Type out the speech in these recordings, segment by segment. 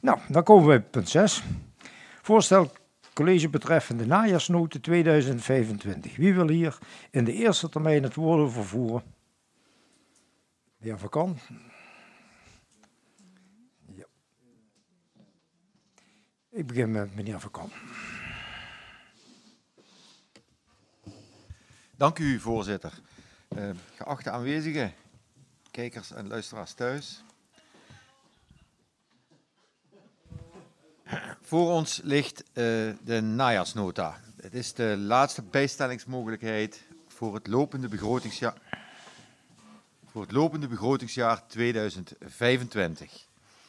Nou, dan komen we bij punt 6. Voorstel college betreffende najaarsnoten 2025. Wie wil hier in de eerste termijn het woord over voeren? De heer Van Kan. Ja. Ik begin met meneer Van Kan. Dank u, voorzitter. Geachte aanwezigen, kijkers en luisteraars thuis. Voor ons ligt de najaarsnota. Het is de laatste bijstellingsmogelijkheid voor het lopende begrotingsjaar 2025.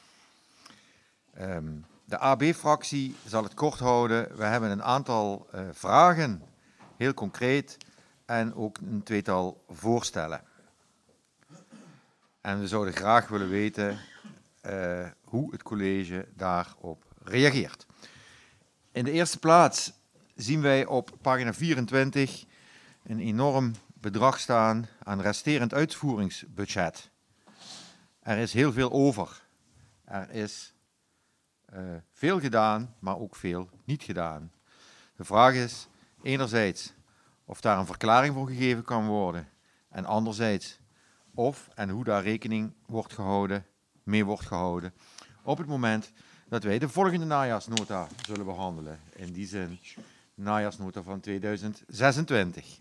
De AB-fractie zal het kort houden. We hebben een aantal vragen, heel concreet, en ook een tweetal voorstellen. En we zouden graag willen weten hoe het college daarop reageert. In de eerste plaats zien wij op pagina 24 een enorm bedrag staan aan resterend uitvoeringsbudget. Er is heel veel over. Er is veel gedaan, maar ook veel niet gedaan. De vraag is enerzijds of daar een verklaring voor gegeven kan worden en anderzijds of en hoe daar rekening mee wordt gehouden op het moment dat wij de volgende najaarsnota zullen behandelen. In die zin najaarsnota van 2026.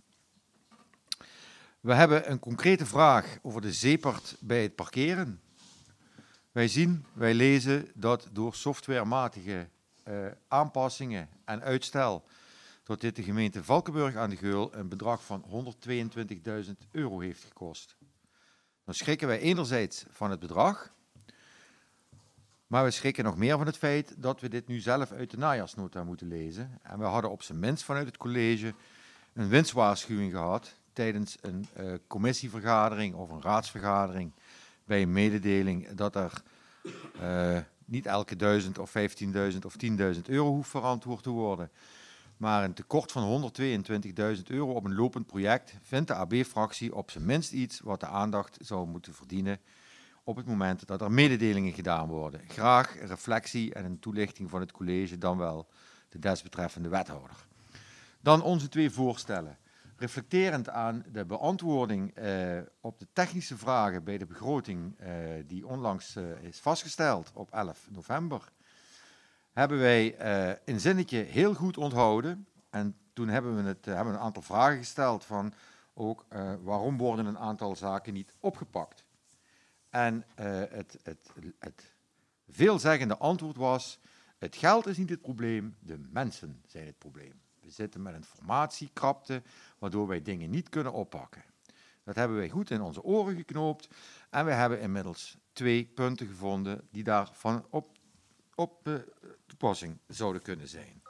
We hebben een concrete vraag over de zeepert bij het parkeren. Wij lezen dat door softwarematige aanpassingen en uitstel tot dit de gemeente Valkenburg aan de Geul een bedrag van €122.000 heeft gekost. Dan schrikken wij enerzijds van het bedrag, maar we schrikken nog meer van het feit dat we dit nu zelf uit de najaarsnota moeten lezen. En we hadden op zijn minst vanuit het college een winstwaarschuwing gehad tijdens een commissievergadering of een raadsvergadering bij een mededeling dat er niet elke 1000 of 15.000 of €10.000 hoeft verantwoord te worden. Maar een tekort van €122.000 op een lopend project vindt de AB-fractie op zijn minst iets wat de aandacht zou moeten verdienen op het moment dat er mededelingen gedaan worden. Graag een reflectie en een toelichting van het college, dan wel de desbetreffende wethouder. Dan onze twee voorstellen. Reflecterend aan de beantwoording op de technische vragen bij de begroting die onlangs is vastgesteld op 11 november... hebben wij een zinnetje heel goed onthouden. En toen hebben we een aantal vragen gesteld van ook waarom worden een aantal zaken niet opgepakt. En het veelzeggende antwoord was, het geld is niet het probleem, de mensen zijn het probleem. We zitten met een formatiekrapte, waardoor wij dingen niet kunnen oppakken. Dat hebben wij goed in onze oren geknoopt en we hebben inmiddels 2 punten gevonden die daarvan op toepassing zouden kunnen zijn.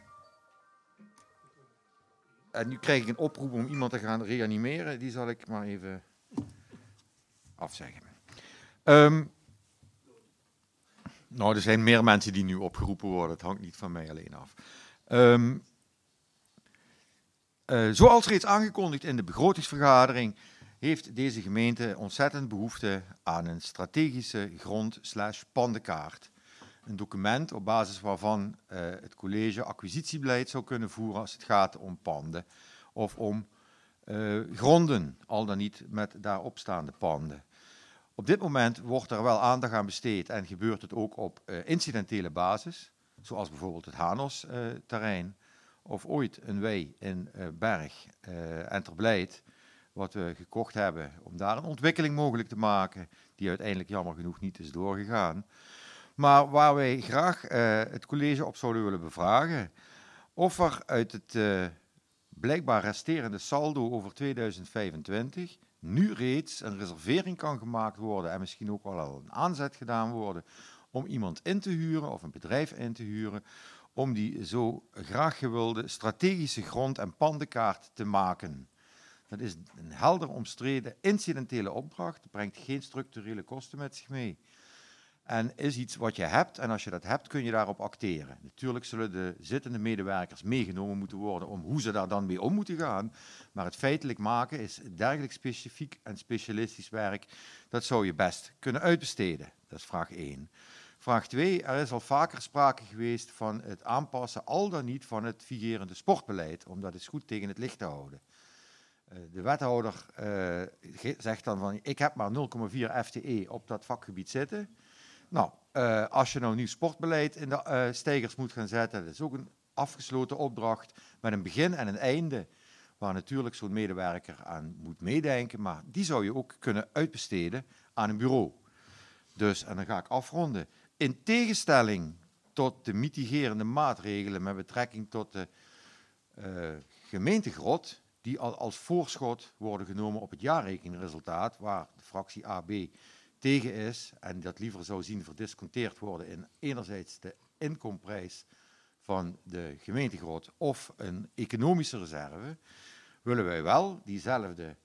En nu krijg ik een oproep om iemand te gaan reanimeren. Die zal ik maar even afzeggen. Nou, er zijn meer mensen die nu opgeroepen worden. Het hangt niet van mij alleen af. Zoals reeds aangekondigd in de begrotingsvergadering heeft deze gemeente ontzettend behoefte aan een strategische grond/pandenkaart. Een document op basis waarvan het college acquisitiebeleid zou kunnen voeren als het gaat om panden of om gronden, al dan niet met daaropstaande panden. Op dit moment wordt er wel aandacht aan besteed en gebeurt het ook op incidentele basis, zoals bijvoorbeeld het Hanos-terrein of ooit een wei in Berg en Terblijt, wat we gekocht hebben om daar een ontwikkeling mogelijk te maken, die uiteindelijk jammer genoeg niet is doorgegaan. Maar waar wij graag het college op zouden willen bevragen, of er uit het blijkbaar resterende saldo over 2025 nu reeds een reservering kan gemaakt worden en misschien ook wel al een aanzet gedaan worden om iemand in te huren of een bedrijf in te huren om die zo graag gewilde strategische grond- en pandenkaart te maken. Dat is een helder omstreden incidentele opdracht, brengt geen structurele kosten met zich mee. En is iets wat je hebt en als je dat hebt kun je daarop acteren. Natuurlijk zullen de zittende medewerkers meegenomen moeten worden om hoe ze daar dan mee om moeten gaan. Maar het feitelijk maken is dergelijk specifiek en specialistisch werk, dat zou je best kunnen uitbesteden. Dat is vraag 1. Vraag 2. Er is al vaker sprake geweest van het aanpassen, al dan niet, van het vigerende sportbeleid, om dat eens goed tegen het licht te houden. De wethouder zegt dan van, ik heb maar 0,4 FTE op dat vakgebied zitten. Nou, als je nou nieuw sportbeleid in de steigers moet gaan zetten, dat is ook een afgesloten opdracht met een begin en een einde, waar natuurlijk zo'n medewerker aan moet meedenken, maar die zou je ook kunnen uitbesteden aan een bureau. Dus, en dan ga ik afronden. In tegenstelling tot de mitigerende maatregelen met betrekking tot de gemeentegrot, die al als voorschot worden genomen op het jaarrekeningresultaat, waar de fractie AB tegen is en dat liever zou zien verdisconteerd worden in enerzijds de inkomprijs van de gemeentegrot of een economische reserve, willen wij wel diezelfde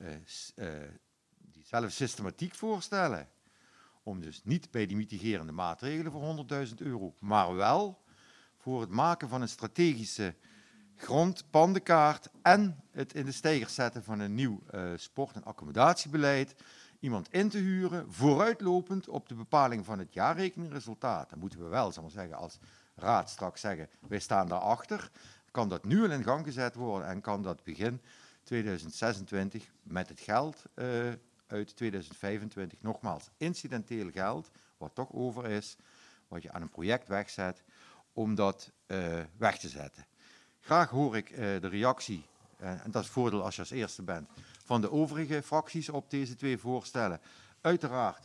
systematiek voorstellen. Om dus niet bij die mitigerende maatregelen voor €100.000, maar wel voor het maken van een strategische grondpandenkaart en het in de steigers zetten van een nieuw sport- en accommodatiebeleid, iemand in te huren, vooruitlopend op de bepaling van het jaarrekeningresultaat. Dan moeten we wel, zal maar zeggen, als raad straks zeggen, wij staan daarachter. Kan dat nu al in gang gezet worden en kan dat begin 2026 met het geld uit 2025, nogmaals, incidenteel geld, wat toch over is, wat je aan een project wegzet, om dat weg te zetten. Graag hoor ik de reactie, en dat is het voordeel als je als eerste bent, van de overige fracties op deze twee voorstellen. Uiteraard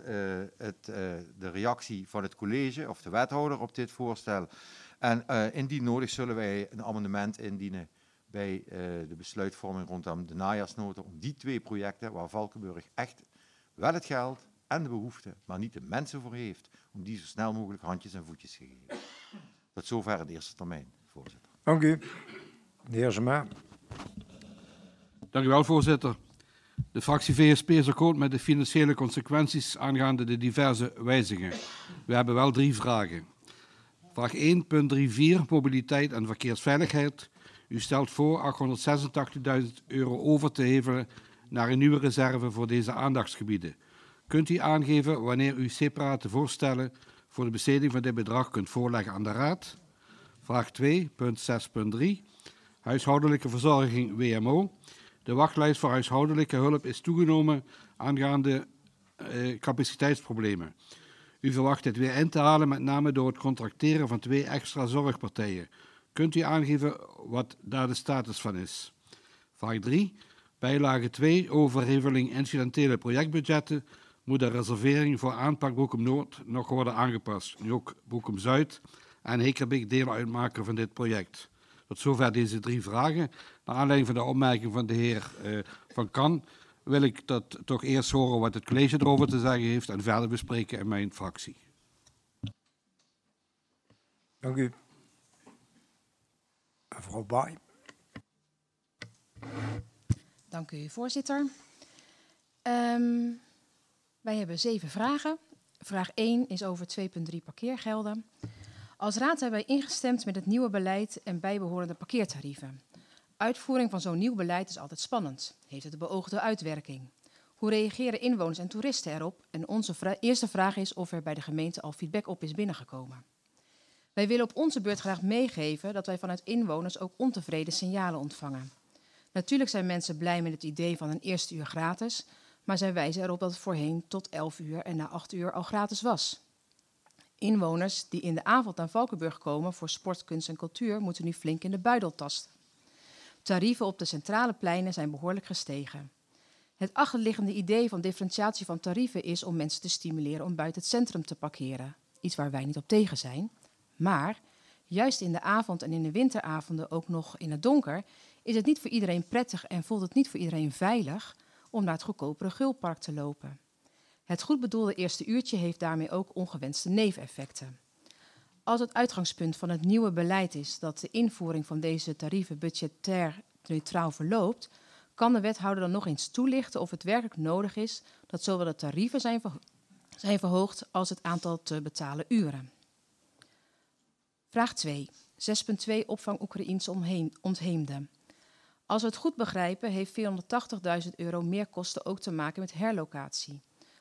de reactie van het college of de wethouder op dit voorstel. En indien nodig zullen wij een amendement indienen bij de besluitvorming rondom de najaarsnota om die twee projecten, waar Valkenburg echt wel het geld en de behoefte, maar niet de mensen voor heeft, om die zo snel mogelijk handjes en voetjes te geven. Tot zover in de eerste termijn, voorzitter. Dank u. De heer Zema. Dank u wel, voorzitter. De fractie VSP is akkoord met de financiële consequenties aangaande de diverse wijzigingen. We hebben wel 3 vragen. Vraag 1.34, mobiliteit en verkeersveiligheid. U stelt voor €886.000 over te hevelen naar een nieuwe reserve voor deze aandachtsgebieden. Kunt u aangeven wanneer u separate voorstellen voor de besteding van dit bedrag kunt voorleggen aan de Raad? Vraag 2.6.3, huishoudelijke verzorging WMO. De wachtlijst voor huishoudelijke hulp is toegenomen aangaande capaciteitsproblemen. U verwacht dit weer in te halen, met name door het contracteren van 2 extra zorgpartijen. Kunt u aangeven wat daar de status van is? Vraag 3. Bijlage 2, overheveling incidentele projectbudgetten. Moet de reservering voor aanpak Bochum Noord nog worden aangepast? Nu ook Bochum Zuid en Hekerbeek deel uitmaken van dit project. Tot zover deze 3 vragen. Naar aanleiding van de opmerking van de heer Van Kan wil ik dat toch eerst horen wat het college erover te zeggen heeft en verder bespreken in mijn fractie. Dank u. Mevrouw Baai. Dank u, voorzitter. Wij hebben 7 vragen. Vraag 1 is over 2.3 parkeergelden. Als raad hebben wij ingestemd met het nieuwe beleid en bijbehorende parkeertarieven. Uitvoering van zo'n nieuw beleid is altijd spannend. Heeft het de beoogde uitwerking? Hoe reageren inwoners en toeristen erop? En onze eerste vraag is of er bij de gemeente al feedback op is binnengekomen. Wij willen op onze beurt graag meegeven dat wij vanuit inwoners ook ontevreden signalen ontvangen. Natuurlijk zijn mensen blij met het idee van een eerste uur gratis, maar zij wijzen erop dat het voorheen tot 11 uur en na 8 uur al gratis was. Inwoners die in de avond naar Valkenburg komen voor sport, kunst en cultuur moeten nu flink in de buidel tasten. Tarieven op de centrale pleinen zijn behoorlijk gestegen. Het achterliggende idee van differentiatie van tarieven is om mensen te stimuleren om buiten het centrum te parkeren. Iets waar wij niet op tegen zijn. Maar juist in de avond en in de winteravonden ook nog in het donker is het niet voor iedereen prettig en voelt het niet voor iedereen veilig om naar het goedkopere Gulpark te lopen. Het goed bedoelde eerste uurtje heeft daarmee ook ongewenste neveneffecten. Als het uitgangspunt van het nieuwe beleid is dat de invoering van deze tarieven budgetair neutraal verloopt, kan de wethouder dan nog eens toelichten of het werkelijk nodig is dat zowel de tarieven zijn verhoogd als het aantal te betalen uren. Vraag 2. 6.2 opvang Oekraïense ontheemden. Als we het goed begrijpen heeft €480.000 meer kosten ook te maken met herlocatie.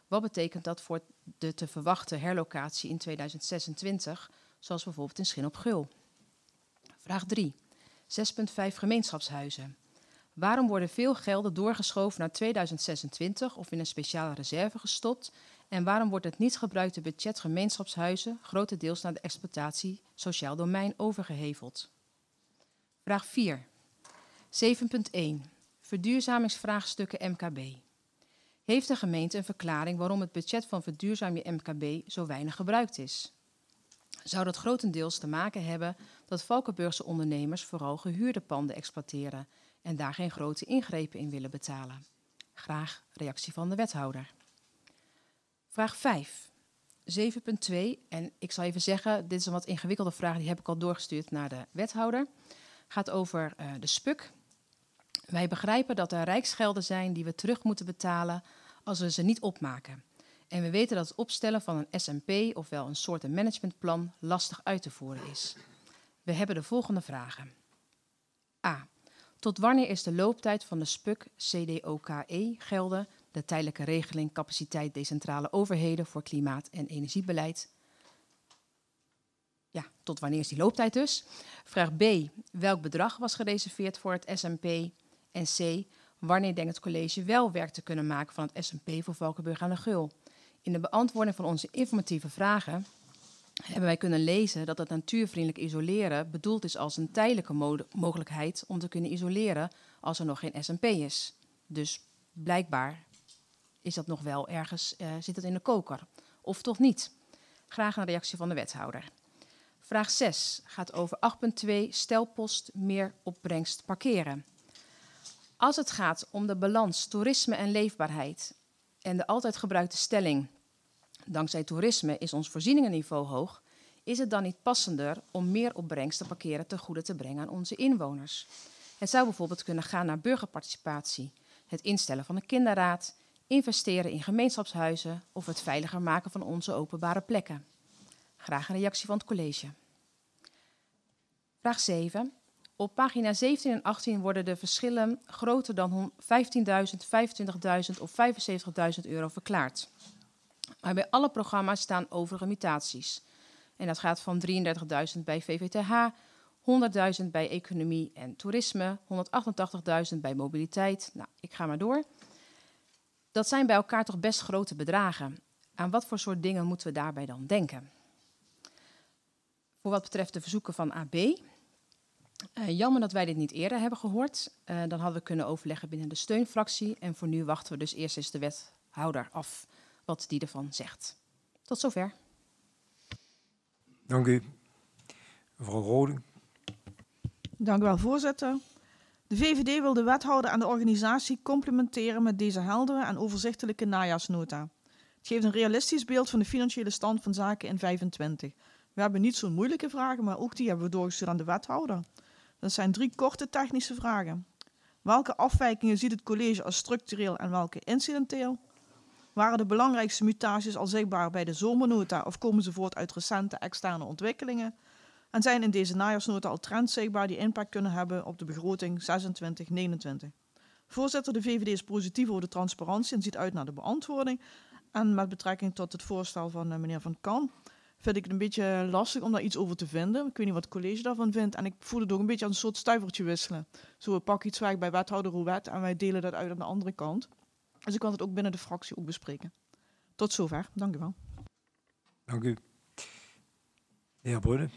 Wat betekent dat voor de te verwachten herlocatie in 2026, zoals bijvoorbeeld in Schin op Geul? Vraag 3. 6.5 gemeenschapshuizen. Waarom worden veel gelden doorgeschoven naar 2026 of in een speciale reserve gestopt? En waarom wordt het niet gebruikte budget gemeenschapshuizen grotendeels naar de exploitatie sociaal domein overgeheveld? Vraag 4. 7.1. Verduurzamingsvraagstukken MKB. Heeft de gemeente een verklaring waarom het budget van Verduurzaam je MKB zo weinig gebruikt is? Zou dat grotendeels te maken hebben dat Valkenburgse ondernemers vooral gehuurde panden exploiteren en daar geen grote ingrepen in willen betalen? Graag reactie van de wethouder. Vraag 5. 7.2. En ik zal even zeggen, dit is een wat ingewikkelde vraag, die heb ik al doorgestuurd naar de wethouder. Gaat over de SPUC. Wij begrijpen dat er rijksgelden zijn die we terug moeten betalen als we ze niet opmaken. En we weten dat het opstellen van een SMP, ofwel een soort managementplan, lastig uit te voeren is. We hebben de volgende vragen. A. Tot wanneer is de looptijd van de SPUC CDOKE gelden, de tijdelijke regeling capaciteit decentrale overheden voor klimaat- en energiebeleid? Ja, tot wanneer is die looptijd dus? Vraag B. Welk bedrag was gereserveerd voor het SMP? En C. Wanneer denkt het college wel werk te kunnen maken van het SMP voor Valkenburg aan de Geul? In de beantwoording van onze informatieve vragen hebben wij kunnen lezen dat het natuurvriendelijk isoleren bedoeld is als een tijdelijke mogelijkheid om te kunnen isoleren als er nog geen SMP is. Dus blijkbaar is dat nog wel ergens, zit het in de koker. Of toch niet? Graag een reactie van de wethouder. Vraag 6 gaat over 8.2 stelpost meer opbrengst parkeren. Als het gaat om de balans toerisme en leefbaarheid en de altijd gebruikte stelling, dankzij toerisme is ons voorzieningenniveau hoog, is het dan niet passender om meer opbrengst te parkeren ten goede te brengen aan onze inwoners? Het zou bijvoorbeeld kunnen gaan naar burgerparticipatie, het instellen van een kinderraad, investeren in gemeenschapshuizen of het veiliger maken van onze openbare plekken. Graag een reactie van het college. Vraag 7. Op pagina 17 en 18 worden de verschillen groter dan 15.000, 25.000 of 75.000 euro verklaard. Maar bij alle programma's staan overige mutaties. En dat gaat van 33.000 bij VVTH, 100.000 bij economie en toerisme, 188.000 bij mobiliteit. Nou, ik ga maar door. Dat zijn bij elkaar toch best grote bedragen. Aan wat voor soort dingen moeten we daarbij dan denken? Voor wat betreft de verzoeken van AB. Jammer dat wij dit niet eerder hebben gehoord. Dan hadden we kunnen overleggen binnen de steunfractie. En voor nu wachten we dus eerst eens de wethouder af wat die ervan zegt. Tot zover. Dank u. Mevrouw Roding. Dank u wel, voorzitter. De VVD wil de wethouder en de organisatie complementeren met deze heldere en overzichtelijke najaarsnota. Het geeft een realistisch beeld van de financiële stand van zaken in 2025. We hebben niet zo'n moeilijke vragen, maar ook die hebben we doorgestuurd aan de wethouder. Dat zijn 3 korte technische vragen. Welke afwijkingen ziet het college als structureel en welke incidenteel? Waren de belangrijkste mutaties al zichtbaar bij de zomernota of komen ze voort uit recente externe ontwikkelingen? En zijn in deze najaarsnota al trends zichtbaar die impact kunnen hebben op de begroting 26-29? Voorzitter, de VVD is positief over de transparantie en ziet uit naar de beantwoording. En met betrekking tot het voorstel van meneer Van Kan vind ik het een beetje lastig om daar iets over te vinden. Ik weet niet wat het college daarvan vindt. En ik voel het ook een beetje als een soort stuivertje wisselen. Zo, we pakken iets weg bij wethouder Rouwet en wij delen dat uit aan de andere kant. Dus ik kan het ook binnen de fractie ook bespreken. Tot zover. Dank u wel. Dank u. De heer Brunne.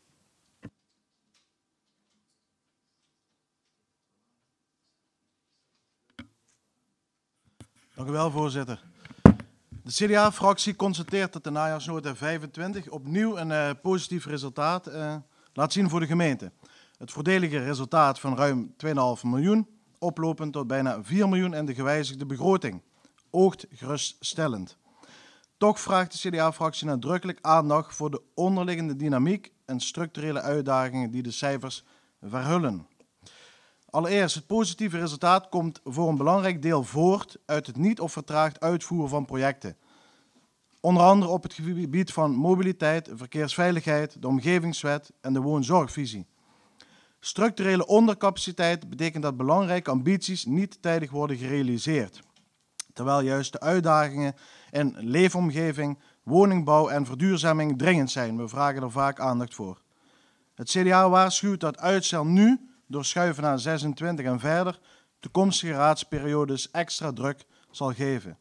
Dank u wel, voorzitter. De CDA-fractie constateert dat de najaarsnota 25 opnieuw een positief resultaat laat zien voor de gemeente. Het voordelige resultaat van ruim 2,5 miljoen, oplopend tot bijna 4 miljoen in de gewijzigde begroting. Oogt geruststellend. Toch vraagt de CDA-fractie nadrukkelijk aandacht voor de onderliggende dynamiek en structurele uitdagingen die de cijfers verhullen. Allereerst, het positieve resultaat komt voor een belangrijk deel voort uit het niet of vertraagd uitvoeren van projecten. Onder andere op het gebied van mobiliteit, verkeersveiligheid, de omgevingswet en de woonzorgvisie. Structurele ondercapaciteit betekent dat belangrijke ambities niet tijdig worden gerealiseerd, terwijl juist de uitdagingen in leefomgeving, woningbouw en verduurzaming dringend zijn. We vragen er vaak aandacht voor. Het CDA waarschuwt dat uitstel nu, door schuiven naar 26 en verder, toekomstige raadsperiodes extra druk zal geven.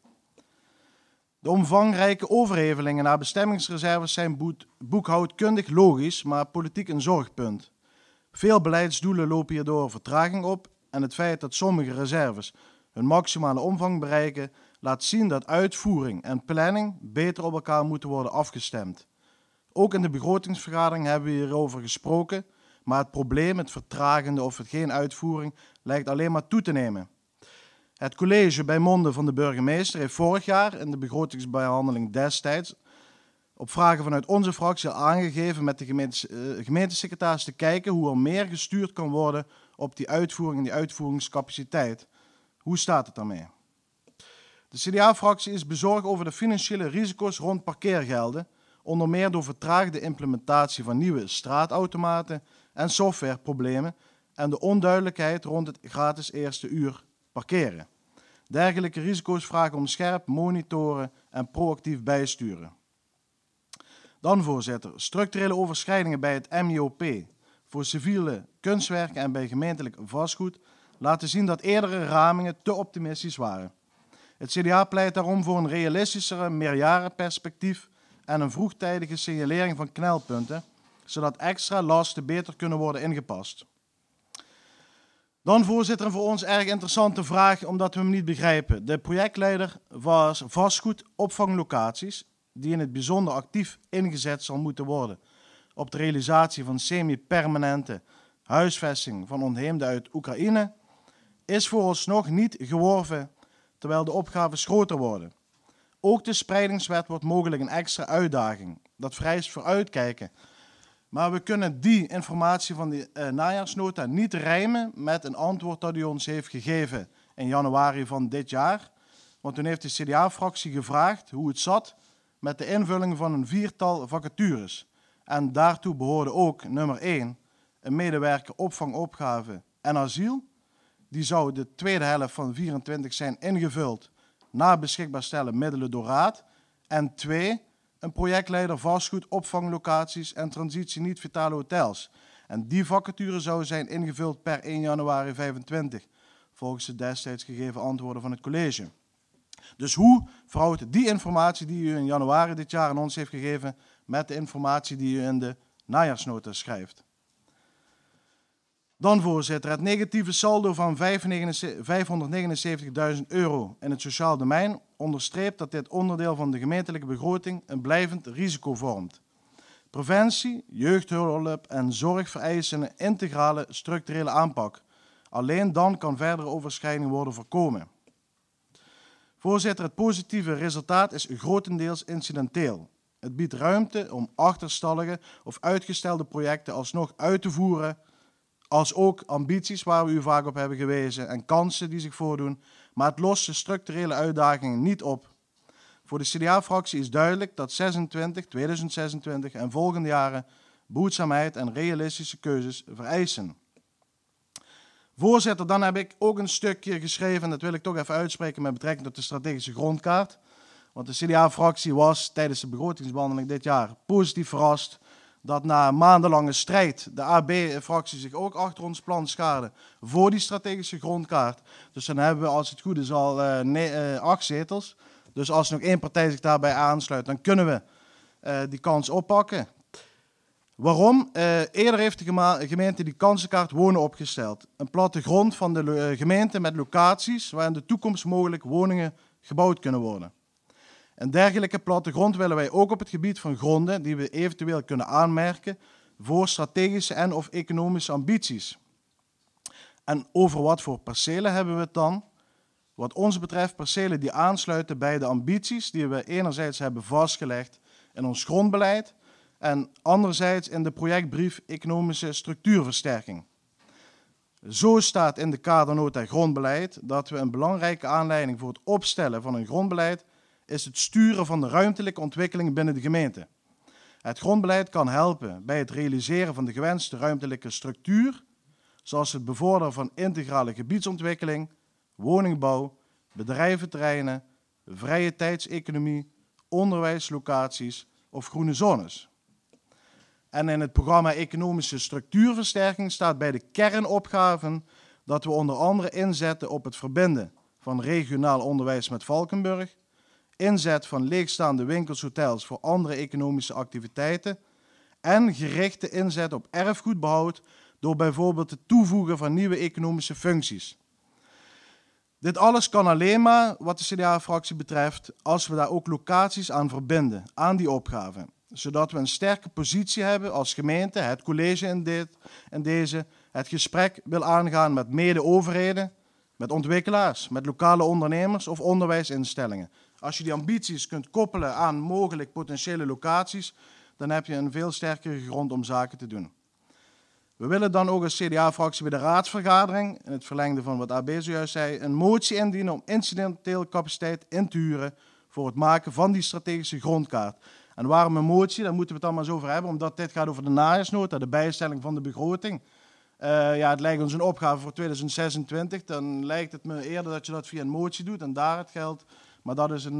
De omvangrijke overhevelingen naar bestemmingsreserves zijn boekhoudkundig logisch, maar politiek een zorgpunt. Veel beleidsdoelen lopen hierdoor vertraging op en het feit dat sommige reserves hun maximale omvang bereiken, laat zien dat uitvoering en planning beter op elkaar moeten worden afgestemd. Ook in de begrotingsvergadering hebben we hierover gesproken, maar het probleem, het vertragende of het geen uitvoering, lijkt alleen maar toe te nemen. Het college bij monde van de burgemeester heeft vorig jaar in de begrotingsbehandeling destijds op vragen vanuit onze fractie al aangegeven met de gemeentesecretaris te kijken hoe er meer gestuurd kan worden op die uitvoering en die uitvoeringscapaciteit. Hoe staat het daarmee? De CDA-fractie is bezorgd over de financiële risico's rond parkeergelden, onder meer door vertraagde implementatie van nieuwe straatautomaten en softwareproblemen en de onduidelijkheid rond het gratis eerste uur parkeren. Dergelijke risico's vragen om scherp monitoren en proactief bijsturen. Dan, voorzitter, structurele overschrijdingen bij het MIOP voor civiele kunstwerken en bij gemeentelijk vastgoed laten zien dat eerdere ramingen te optimistisch waren. Het CDA pleit daarom voor een realistischere meerjarenperspectief en een vroegtijdige signalering van knelpunten, zodat extra lasten beter kunnen worden ingepast. Dan, voorzitter, een voor ons erg interessante vraag, omdat we hem niet begrijpen. De projectleider was vastgoed opvanglocaties, die in het bijzonder actief ingezet zal moeten worden op de realisatie van semi-permanente huisvesting van ontheemden uit Oekraïne, is vooralsnog niet geworven, terwijl de opgaves groter worden. Ook de spreidingswet wordt mogelijk een extra uitdaging. Dat vereist vooruitkijken. Maar we kunnen die informatie van de najaarsnota niet rijmen met een antwoord dat u ons heeft gegeven in januari van dit jaar. Want toen heeft de CDA-fractie gevraagd hoe het zat met de invulling van een 4-tal vacatures. En daartoe behoorde ook nummer 1, een medewerker opvangopgave en asiel. Die zou de tweede helft van 24 zijn ingevuld na beschikbaar stellen middelen door raad. En 2, een projectleider vastgoed, opvanglocaties en transitie niet-vitale hotels. En die vacature zou zijn ingevuld per 1 januari 2025, volgens de destijds gegeven antwoorden van het college. Dus hoe verhoudt die informatie die u in januari dit jaar aan ons heeft gegeven met de informatie die u in de najaarsnota schrijft? Dan, voorzitter, het negatieve saldo van €579.000 in het sociaal domein onderstreept dat dit onderdeel van de gemeentelijke begroting een blijvend risico vormt. Preventie, jeugdhulp en zorg vereisen een integrale structurele aanpak. Alleen dan kan verdere overschrijding worden voorkomen. Voorzitter, het positieve resultaat is grotendeels incidenteel. Het biedt ruimte om achterstallige of uitgestelde projecten alsnog uit te voeren, als ook ambities waar we u vaak op hebben gewezen en kansen die zich voordoen, maar het lost de structurele uitdagingen niet op. Voor de CDA-fractie is duidelijk dat 2026 en volgende jaren behoedzaamheid en realistische keuzes vereisen. Voorzitter, dan heb ik ook een stukje geschreven, en dat wil ik toch even uitspreken met betrekking tot de strategische grondkaart. Want de CDA-fractie was tijdens de begrotingsbehandeling dit jaar positief verrast dat na maandenlange strijd de AB-fractie zich ook achter ons plan schaarde voor die strategische grondkaart. Dus dan hebben we, als het goed is, al 8 zetels. Dus als nog 1 partij zich daarbij aansluit, dan kunnen we die kans oppakken. Waarom? Eerder heeft de gemeente die kansenkaart wonen opgesteld. Een plattegrond van de gemeente met locaties waar in de toekomst mogelijk woningen gebouwd kunnen worden. Een dergelijke plattegrond willen wij ook op het gebied van gronden die we eventueel kunnen aanmerken voor strategische en of economische ambities. En over wat voor percelen hebben we het dan? Wat ons betreft percelen die aansluiten bij de ambities die we enerzijds hebben vastgelegd in ons grondbeleid en anderzijds in de projectbrief Economische Structuurversterking. Zo staat in de kadernota grondbeleid dat we een belangrijke aanleiding voor het opstellen van een grondbeleid is het sturen van de ruimtelijke ontwikkeling binnen de gemeente. Het grondbeleid kan helpen bij het realiseren van de gewenste ruimtelijke structuur, zoals het bevorderen van integrale gebiedsontwikkeling, woningbouw, bedrijventerreinen, vrije tijdseconomie, onderwijslocaties of groene zones. En in het programma Economische Structuurversterking staat bij de kernopgaven dat we onder andere inzetten op het verbinden van regionaal onderwijs met Valkenburg, inzet van leegstaande winkels, hotels voor andere economische activiteiten en gerichte inzet op erfgoedbehoud door bijvoorbeeld het toevoegen van nieuwe economische functies. Dit alles kan alleen maar, wat de CDA-fractie betreft, als we daar ook locaties aan verbinden, aan die opgave. Zodat we een sterke positie hebben als gemeente, het college in deze, het gesprek wil aangaan met mede-overheden, met ontwikkelaars, met lokale ondernemers of onderwijsinstellingen. Als je die ambities kunt koppelen aan mogelijk potentiële locaties, dan heb je een veel sterkere grond om zaken te doen. We willen dan ook als CDA-fractie bij de raadsvergadering, in het verlengde van wat AB zojuist zei, een motie indienen om incidenteel capaciteit in te huren voor het maken van die strategische grondkaart. En waarom een motie? Daar moeten we het allemaal eens over hebben, omdat dit gaat over de najaarsnota, de bijstelling van de begroting. Het lijkt ons een opgave voor 2026. Dan lijkt het me eerder dat je dat via een motie doet en daar het geld. Maar dat is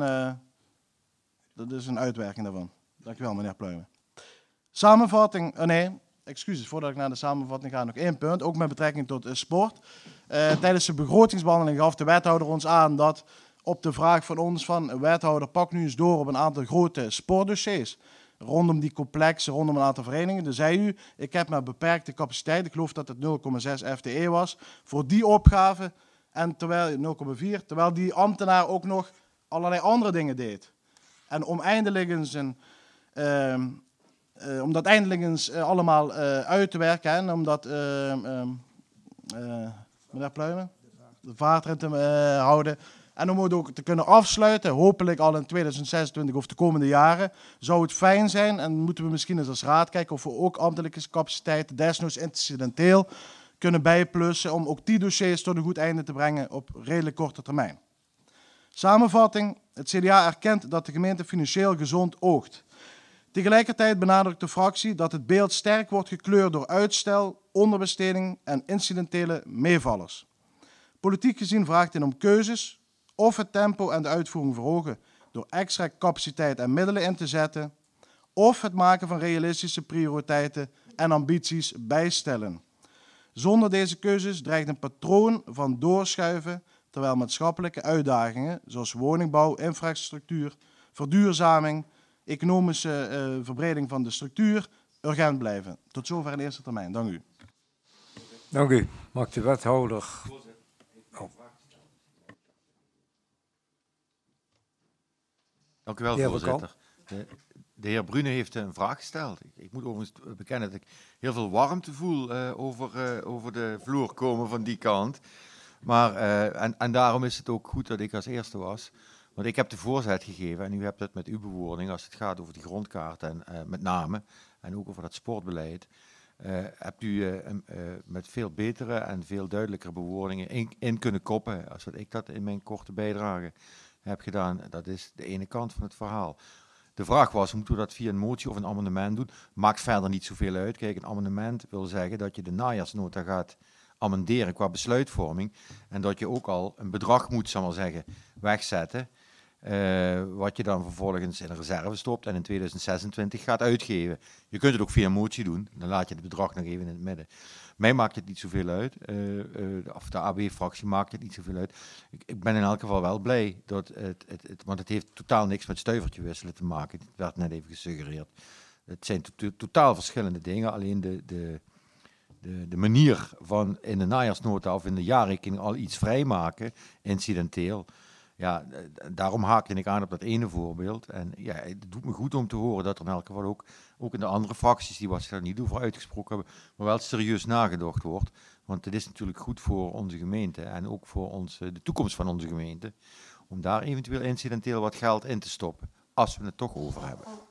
een uitwerking daarvan. Dankjewel, meneer Pluijmen. Samenvatting, excuses, voordat ik naar de samenvatting ga, nog 1 punt, ook met betrekking tot sport. Tijdens de begrotingsbehandeling gaf de wethouder ons aan dat op de vraag van ons van wethouder, pak nu eens door op een aantal grote sportdossiers rondom die complexen, rondom een aantal verenigingen. Dan zei u, ik heb maar beperkte capaciteit, ik geloof dat het 0,6 FTE was, voor die opgave, en 0,4, terwijl die ambtenaar ook nog allerlei andere dingen deed. En om dat eindelijk eens allemaal uit te werken, en om dat, meneer Pluijmen, de vaart erin te houden, en om het ook te kunnen afsluiten, hopelijk al in 2026 of de komende jaren, zou het fijn zijn, en moeten we misschien eens als raad kijken of we ook ambtelijke capaciteiten, desnoods incidenteel, kunnen bijplussen om ook die dossiers tot een goed einde te brengen op redelijk korte termijn. Samenvatting, het CDA erkent dat de gemeente financieel gezond oogt. Tegelijkertijd benadrukt de fractie dat het beeld sterk wordt gekleurd door uitstel, onderbesteding en incidentele meevallers. Politiek gezien vraagt dit om keuzes, of het tempo en de uitvoering verhogen door extra capaciteit en middelen in te zetten, of het maken van realistische prioriteiten en ambities bijstellen. Zonder deze keuzes dreigt een patroon van doorschuiven, terwijl maatschappelijke uitdagingen, zoals woningbouw, infrastructuur, verduurzaming, economische verbreding van de structuur, urgent blijven. Tot zover in eerste termijn. Dank u. Dank u. Mag de wethouder... Dank u wel, voorzitter. De heer Brune heeft een vraag gesteld. Ik moet overigens bekennen dat ik heel veel warmte voel over de vloer komen van die kant. Maar, en daarom is het ook goed dat ik als eerste was. Want ik heb de voorzet gegeven en u hebt het met uw bewoording als het gaat over die grondkaart en met name en ook over dat sportbeleid. Hebt u met veel betere en veel duidelijkere bewoordingen in kunnen koppen als wat ik dat in mijn korte bijdrage heb gedaan. Dat is de ene kant van het verhaal. De vraag was, moeten we dat via een motie of een amendement doen? Maakt verder niet zoveel uit. Kijk, een amendement wil zeggen dat je de najaarsnota gaat amenderen qua besluitvorming en dat je ook al een bedrag moet, zal maar zeggen, wegzetten, wat je dan vervolgens in een reserve stopt en in 2026 gaat uitgeven. Je kunt het ook via een motie doen, dan laat je het bedrag nog even in het midden. Mij maakt het niet zoveel uit, of de AB-fractie maakt het niet zoveel uit. Ik ben in elk geval wel blij, want het heeft totaal niks met stuivertje wisselen te maken. Het werd net even gesuggereerd. Het zijn totaal verschillende dingen, alleen de manier van in de najaarsnota of in de jaarrekening al iets vrijmaken, incidenteel. Ja, daarom haakte ik aan op dat ene voorbeeld. En ja, het doet me goed om te horen dat er in elk geval ook in de andere fracties die wat zich daar niet over uitgesproken hebben, maar wel serieus nagedacht wordt. Want het is natuurlijk goed voor onze gemeente en ook voor de toekomst van onze gemeente, om daar eventueel incidenteel wat geld in te stoppen, als we het toch over hebben.